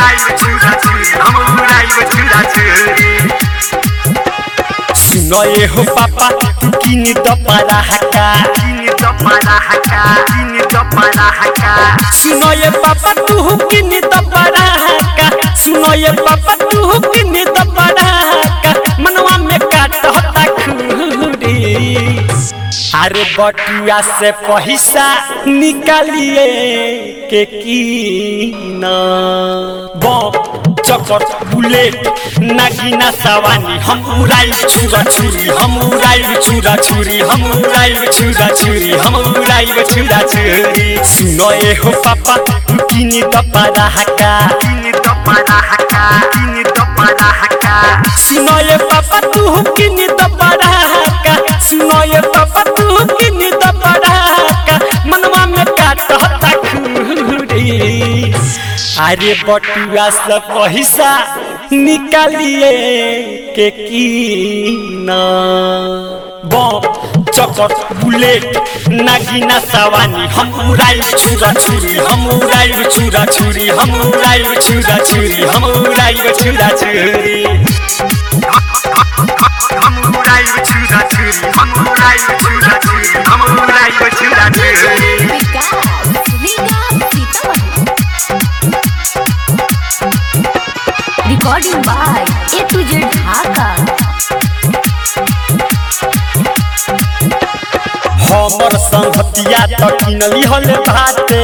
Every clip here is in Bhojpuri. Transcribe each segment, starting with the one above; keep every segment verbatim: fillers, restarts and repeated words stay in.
सुनो ये हो पापा तू किनी तो पारा हका सुनो ये पापा तू किनी तो पारा हका सुनो ये पापा तू किनी तो पारा हका मनवा में काट होता खूरी अरे बटुआ से पैसा निकालिए के कीना बम चकर बुलेट नागिना सवानी हम उड़ाई छुरा छुरी हम उड़ाई छुरा छुरी हम उड़ाई छुरा छुरी हम उड़ाई छुरा छुरी सुनो ए हो पापा तू किनी तो पारा हका सुनो ये पापा तू किनी तो पारा हका सुनो ये पापा तू किनी तो पारा हका मनवा में काट होता खूरी अरे बटुआ से पैसा निकालिए के कीना बम चकर बुलेट नागिना सवानी हम उड़ाई छुरा छुरी हम उड़ाई छुरा छुरी हम उड़ाई छुरा छुरी हम उड़ाई छुरा छुरी हम उड़ाई छुरा छुरी हम उड़ाई छुरा छुरी हम उड़ाई छुरा छुरी Recording by A to Z Dhaka. हमर संगतिया तो किनली हले भाते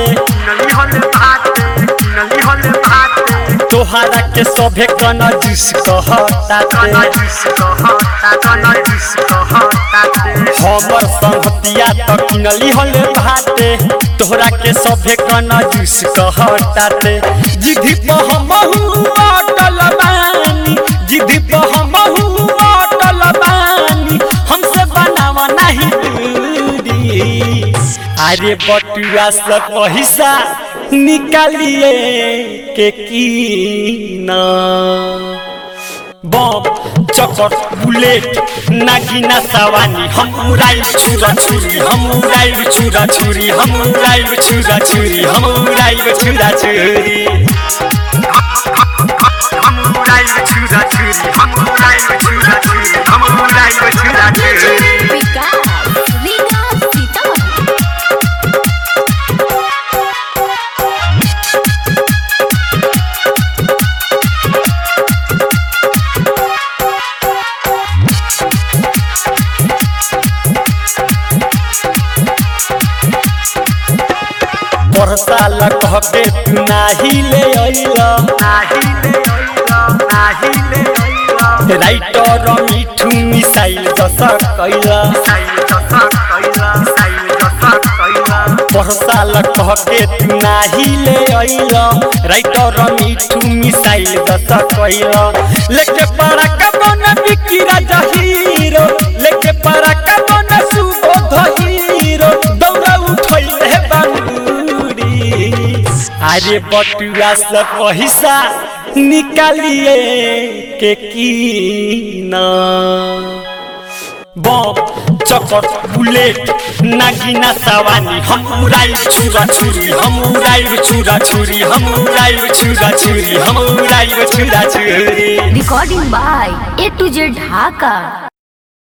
तोहरा के सभे कना जिस कहताते हमर संगतिया तो किनली हले भाते तोहरा के सभे कना जिस कहताते जिधि पर हमहु अटल बानी जिधि पर हमहु अटल बानी हमसे बनावा नहीं दूरी अरे बटुआ से पैसा निकालिए के कीना बम चकर बुलेट नागिना सवानी हम उड़ाई छुरा छुरी हम उड़ाई छुरा छुरी हम उड़ाई छुरा छुरी हम उड़ाई छुरा छुरी हम उड़ाई छुरा छुरी हम उड़ाई छुरा छुरी हम उड़ाई छुरा छुरी साल कह के तू नाही ले अइला राइटर मिठू मिसाइल दस कैला पर साल कह के तू नाही ले अइला राइटर मिठू मिसाइल दस कैला लेके पड़ा कबन बिकी राजा हीरो लेके पड़ा कबन सुबोध हीरो दौड़ा उठैले बाबू अरे बटुआ से पैसा निकालिए के कीना बम चकर बुलेट नागिना सवानी हम उड़ाई छुरा छुरी हम उड़ाई छुरा छुरी हम उड़ाई छुरा छुरी हम उड़ाई छुरा छुरी Recording by A to Z Dhaka.